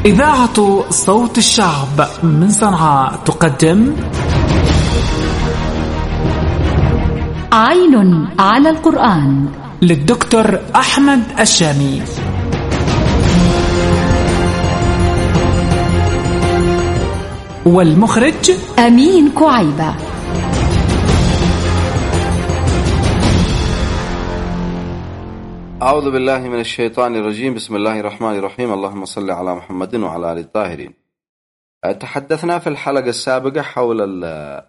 إذاعة صوت الشعب من صنعاء تقدم عين على القرآن للدكتور أحمد الشامي. والمخرج أمين كعيبة. أعوذ بالله من الشيطان الرجيم. بسم الله الرحمن الرحيم. اللهم صل على محمد وعلى آل الطاهرين. تحدثنا في الحلقة السابقة حول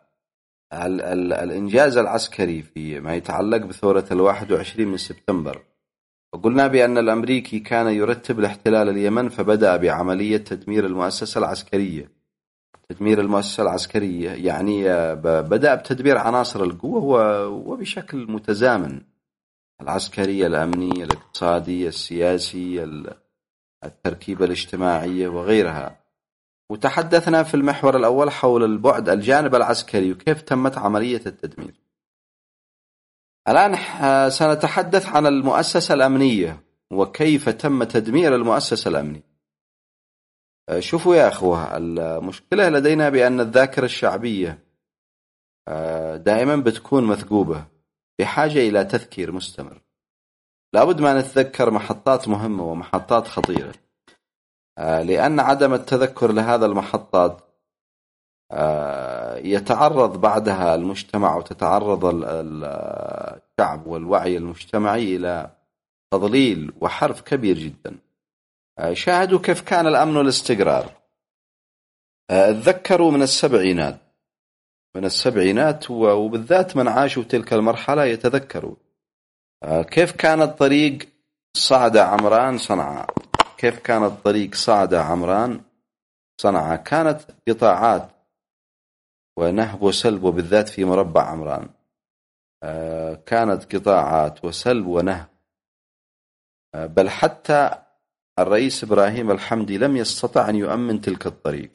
الإنجاز العسكري فيما يتعلق بثورة 21 من سبتمبر، وقلنا بأن الأمريكي كان يرتب لاحتلال اليمن، فبدأ بعملية تدمير المؤسسة العسكرية. تدمير المؤسسة العسكرية يعني بدأ بتدمير عناصر القوة وبشكل متزامن: العسكرية، الأمنية، الاقتصادية، السياسية، التركيبة الاجتماعية وغيرها. وتحدثنا في المحور الأول حول الجانب العسكري وكيف تمت عملية التدمير. الآن سنتحدث عن المؤسسة الأمنية وكيف تم تدمير المؤسسة الأمنية. شوفوا يا أخوة، المشكلة لدينا بأن الذاكرة الشعبية دائما بتكون مثقوبة، بحاجة إلى تذكير مستمر. لابد ما نتذكر محطات مهمة ومحطات خطيرة، لأن عدم التذكر لهذا المحطات يتعرض بعدها المجتمع وتتعرض الشعب والوعي المجتمعي إلى تضليل وحرف كبير جدا. شاهدوا كيف كان الأمن والاستقرار. تذكروا من السبعينات وبالذات من عاشوا تلك المرحلة يتذكروا كيف كان الطريق صعدة عمران صنعاء. كيف كان الطريق صعدة عمران صنعاء، كانت قطاعات ونهب وسلب، وبالذات في مربع عمران كانت قطاعات وسلب ونهب، بل حتى الرئيس إبراهيم الحمدي لم يستطع أن يؤمن تلك الطريق.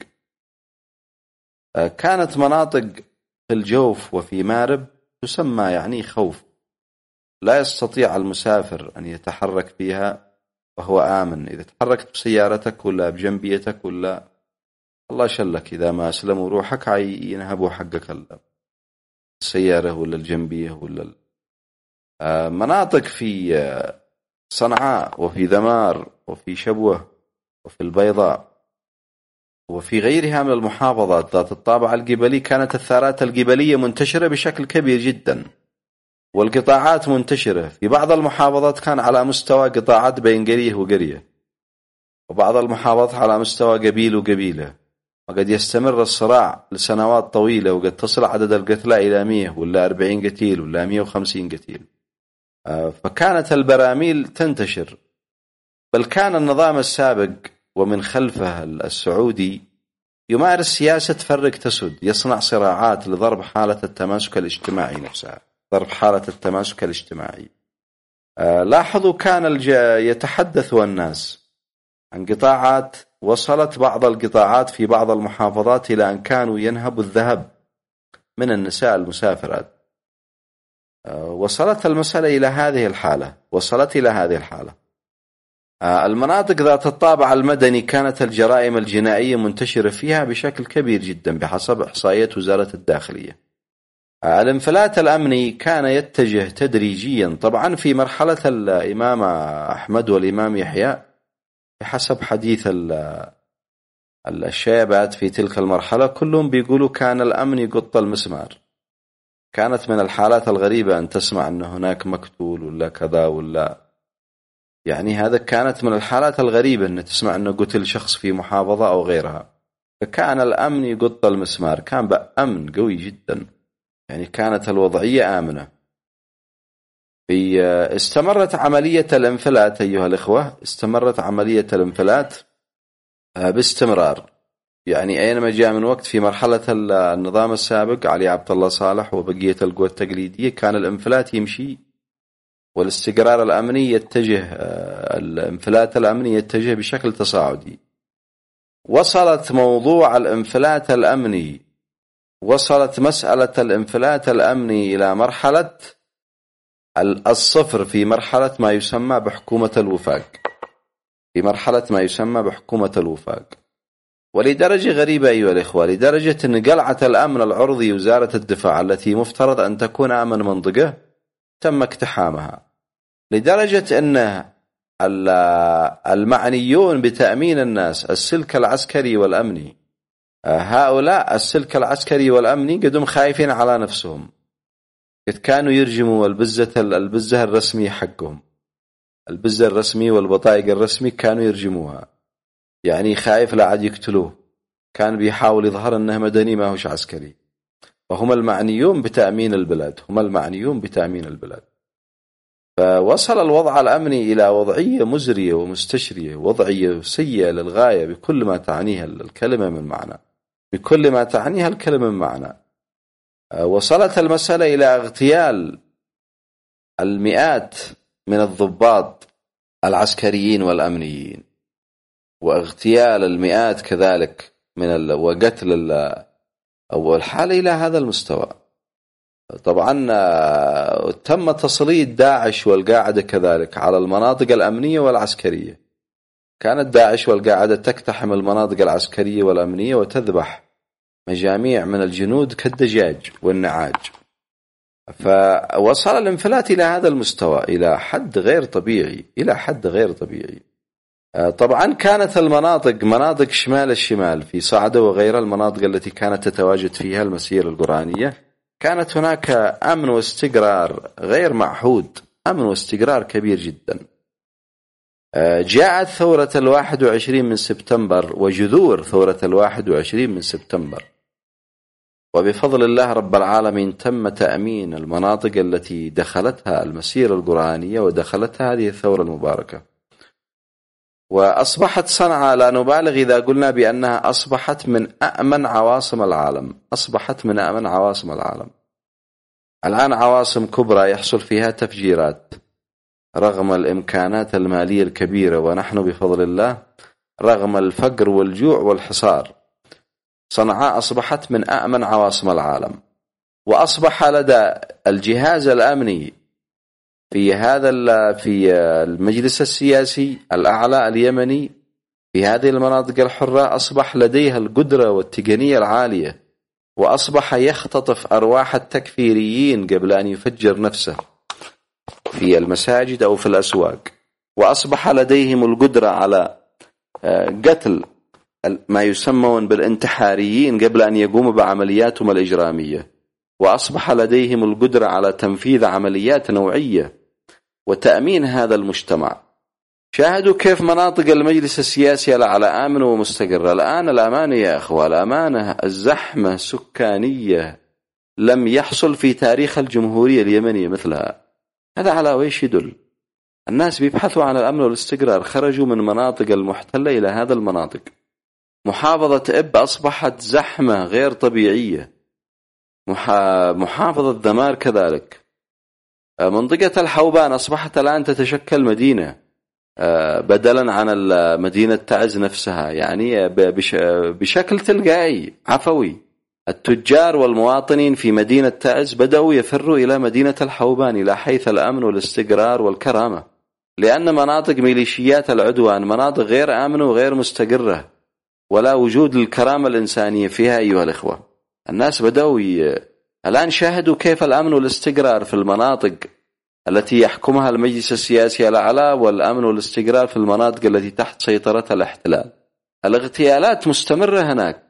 كانت مناطق في الجوف وفي مارب تسمى يعني خوف، لا يستطيع المسافر أن يتحرك فيها وهو آمن. إذا تحركت بسيارتك ولا بجنبيتك ولا الله شلك، إذا ما أسلموا روحك ينهبوا حقك السيارة ولا الجنبية ولا مناطق في صنعاء وفي ذمار وفي شبوة وفي البيضاء وفي غيرها من المحافظات ذات الطابع القبلي. كانت الثارات القبلية منتشرة بشكل كبير جدا، والقطاعات منتشرة. في بعض المحافظات كان على مستوى قطاعات بين قرية وقرية، وبعض المحافظات على مستوى قبيل وقبيلة، وقد يستمر الصراع لسنوات طويلة، وقد تصل عدد القتلى إلى 100 ولا 40 قتيل ولا 150 قتيل. فكانت البراميل تنتشر، بل كان النظام السابق ومن خلفه السعودي يمارس سياسة فرق تسد، يصنع صراعات لضرب حالة التماسك الاجتماعي نفسها، ضرب حالة التماسك الاجتماعي. لاحظوا كان يتحدث الناس عن قطاعات، وصلت بعض القطاعات في بعض المحافظات إلى أن كانوا ينهبوا الذهب من النساء المسافرات. وصلت المسألة إلى هذه الحالة. المناطق ذات الطابع المدني كانت الجرائم الجنائية منتشرة فيها بشكل كبير جدا بحسب إحصائيات وزارة الداخلية. الانفلات الأمني كان يتجه تدريجيا، طبعا في مرحلة الإمام أحمد والإمام يحيى بحسب حديث الشيبات في تلك المرحلة، كلهم بيقولوا كان الأمن يقط المسمار. كانت من الحالات الغريبة أن تسمع أن هناك مقتول ولا كذا ولا، يعني هذا كانت من الحالات الغريبة أن تسمع أنه قتل شخص في محافظة أو غيرها. فكان الأمن يقط المسمار، كان بأمن قوي جدا، يعني كانت الوضعية آمنة. استمرت عملية الانفلات أيها الإخوة، استمرت عملية الانفلات باستمرار. يعني أينما جاء من وقت في مرحلة النظام السابق علي عبد الله صالح وبقية القوى التقليدية، كان الانفلات يمشي والاستقرار الأمني يتجه، الانفلات الأمني يتجه بشكل تصاعدي. وصلت مسألة الانفلات الأمني إلى مرحلة الصفر، في مرحلة ما يسمى بحكومة الوفاق. في مرحلة ما يسمى بحكومة الوفاق. ولدرجة غريبة أيها الإخوة، لدرجة أن قلعة الأمن العرضي وزارة الدفاع التي مفترض أن تكون أمن منطقة تم اقتحامها، لدرجة أن المعنيون بتأمين الناس السلك العسكري والأمني، هؤلاء السلك العسكري والأمني قدهم خايفين على نفسهم، قد كانوا يرجموا البزة الرسمي حقهم، البزة الرسمي والبطايق الرسمي كانوا يرجموها، يعني خايف لا عاد يقتلوه، كان بيحاول يظهر أنه مدني ما هوش عسكري. وهم المعنيون بتأمين البلاد، هم المعنيون بتأمين البلاد. فوصل الوضع الأمني إلى وضعية مزرية ومستشرية، وضعية سيئة للغاية بكل ما تعنيها الكلمة من معنى، بكل ما تعنيها الكلمة من معنى. وصلت المسألة إلى اغتيال المئات من الضباط العسكريين والأمنيين، واغتيال المئات كذلك من وقتل أو الحالة إلى هذا المستوى. طبعا تم تسليط داعش والقاعدة كذلك على المناطق الأمنية والعسكرية. كانت داعش والقاعدة تقتحم المناطق العسكرية والأمنية وتذبح مجاميع من الجنود كالدجاج والنعاج. فوصل الانفلات إلى هذا المستوى، إلى حد غير طبيعي، إلى حد غير طبيعي. طبعا كانت المناطق مناطق شمال الشمال في صعدة وغيرها، المناطق التي كانت تتواجد فيها المسيرة القرآنية، كانت هناك أمن واستقرار غير معهود، أمن واستقرار كبير جدا. جاءت ثورة 21 من سبتمبر وجذور ثورة 21 من سبتمبر، وبفضل الله رب العالمين تم تأمين المناطق التي دخلتها المسيرة القرآنية ودخلتها هذه الثورة المباركة. وأصبحت صنعاء لا نبالغ إذا قلنا بأنها أصبحت من أأمن عواصم العالم، أصبحت من أأمن عواصم العالم. الآن عواصم كبرى يحصل فيها تفجيرات رغم الإمكانات المالية الكبيرة، ونحن بفضل الله رغم الفقر والجوع والحصار صنعاء أصبحت من أأمن عواصم العالم. وأصبح لدى الجهاز الأمني في المجلس السياسي الأعلى اليمني في هذه المناطق الحرة أصبح لديها القدرة والتقنية العالية، وأصبح يختطف أرواح التكفيريين قبل أن يفجر نفسه في المساجد أو في الأسواق، وأصبح لديهم القدرة على قتل ما يسمون بالانتحاريين قبل أن يقوموا بعملياتهم الإجرامية، وأصبح لديهم القدرة على تنفيذ عمليات نوعية وتأمين هذا المجتمع. شاهدوا كيف مناطق المجلس السياسي على آمن ومستقرة. الآن الأمانة يا أخوة، الأمانة الزحمة سكانية لم يحصل في تاريخ الجمهورية اليمنية مثلها. هذا على ويش يدل؟ الناس بيبحثوا عن الأمن والاستقرار، خرجوا من مناطق المحتلة إلى هذا المناطق. محافظة إب أصبحت زحمة غير طبيعية، محافظة ذمار كذلك. منطقة الحوبان أصبحت الآن تتشكل مدينة بدلا عن مدينة تعز نفسها، يعني بشكل تلقائي عفوي. التجار والمواطنين في مدينة تعز بدأوا يفروا إلى مدينة الحوبان، إلى حيث الأمن والاستقرار والكرامة، لأن مناطق ميليشيات العدوان مناطق غير آمنة وغير مستقرة ولا وجود الكرامة الإنسانية فيها. أيها الإخوة، الناس بدأوا الآن شاهدوا كيف الأمن والاستقرار في المناطق التي يحكمها المجلس السياسي الأعلى، والأمن والاستقرار في المناطق التي تحت سيطرة الاحتلال. الاغتيالات مستمرة هناك،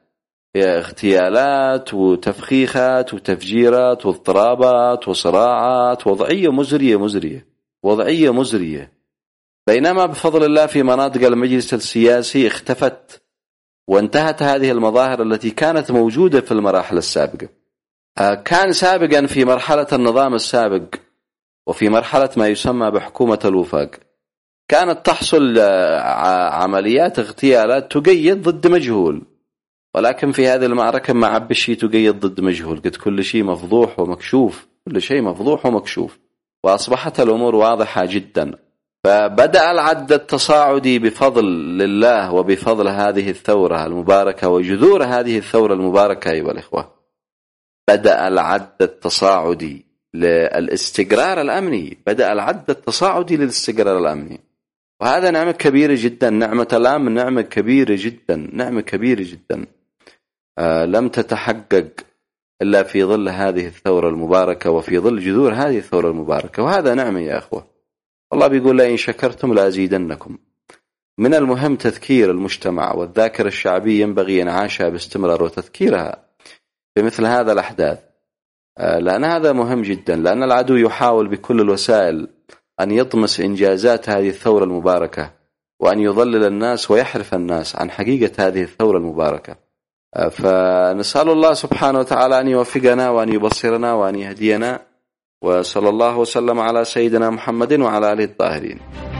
اغتيالات وتفخيخات وتفجيرات واضطرابات وصراعات، وضعية مزرية، وضعية مزرية. بينما بفضل الله في مناطق المجلس السياسي اختفت وانتهت هذه المظاهر التي كانت موجودة في المراحل السابقة. كان سابقا في مرحلة النظام السابق وفي مرحلة ما يسمى بحكومة الوفاق كانت تحصل عمليات اغتيالات تقيد ضد مجهول، ولكن في هذه المعركة ما عب الشيء تقيد ضد مجهول، قد كل شيء مفضوح ومكشوف، كل شيء مفضوح ومكشوف، وأصبحت الأمور واضحة جدا. فبدأ العد التصاعدي بفضل الله وبفضل هذه الثورة المباركة وجذور هذه الثورة المباركة. أيها الإخوة، بدأ العد التصاعدي للاستقرار الأمني، بدأ العد التصاعدي للاستقرار الأمني. وهذا نعمة كبيرة جدا. نعمة الأمن نعمة كبيرة جدا، نعمة كبيرة جدا لم تتحقق إلا في ظل هذه الثورة المباركة وفي ظل جذور هذه الثورة المباركة، وهذا نعمة يا أخوة. الله بيقول لئن شكرتم لأزيدنكم. من المهم تذكير المجتمع، والذاكرة الشعبية ينبغي ينعاشها باستمرار وتذكيرها بمثل هذا الأحداث، لأن هذا مهم جدا، لأن العدو يحاول بكل الوسائل أن يطمس إنجازات هذه الثورة المباركة وأن يضلل الناس ويحرف الناس عن حقيقة هذه الثورة المباركة. فنسأل الله سبحانه وتعالى أن يوفقنا وأن يبصرنا وأن يهدينا، وصلى الله وسلم على سيدنا محمد وعلى آله الطاهرين.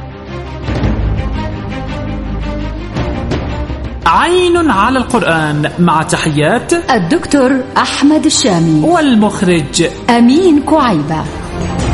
عين على القرآن، مع تحيات الدكتور أحمد الشامي والمخرج أمين كعيبة.